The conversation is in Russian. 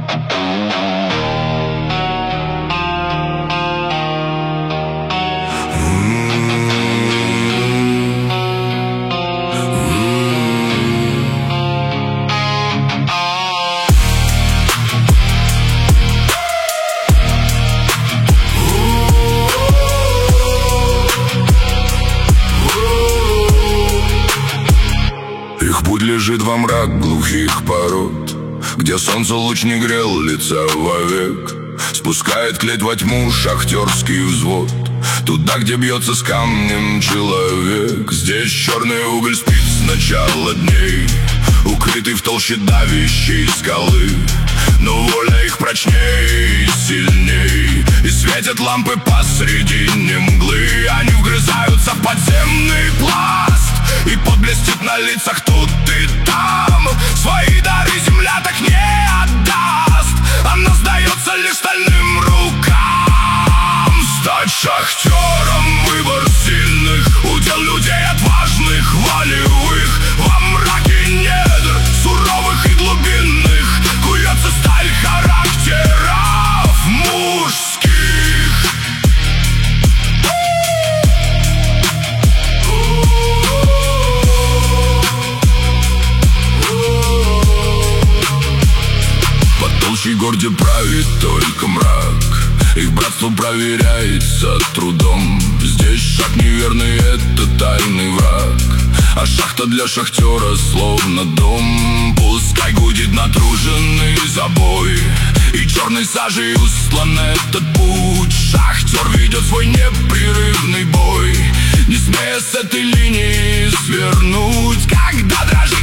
Их путь лежит во мрак глухих пород, где солнце луч не грел лица вовек. Спускает клеть во тьму шахтерский взвод, туда, где бьется с камнем человек. Здесь черный уголь спит с начала дней, укрытый в толще давящей скалы. Но воля их прочней и сильней, и светят лампы посредине мглы. Они вгрызаются в подземный пласт, и пот блестит на лицах тут и там. Свои дары земля так не отдаст, она сдается лишь стальным рукам. Стать шахтером — выбор сильных, удел людей отважных, волевых. Во мраке недр суровых и глубинных куется сталь характеров мужских. Под толщей гор, где правит только мрак, их братство проверяется трудом. Здесь шаг неверный — это тайный враг, а шахта для шахтера словно дом. Пускай гудит натруженный забой, и черной сажей устлан этот путь. Шахтер ведет свой непрерывный бой, не смея с этой линии свернуть. Когда дрожит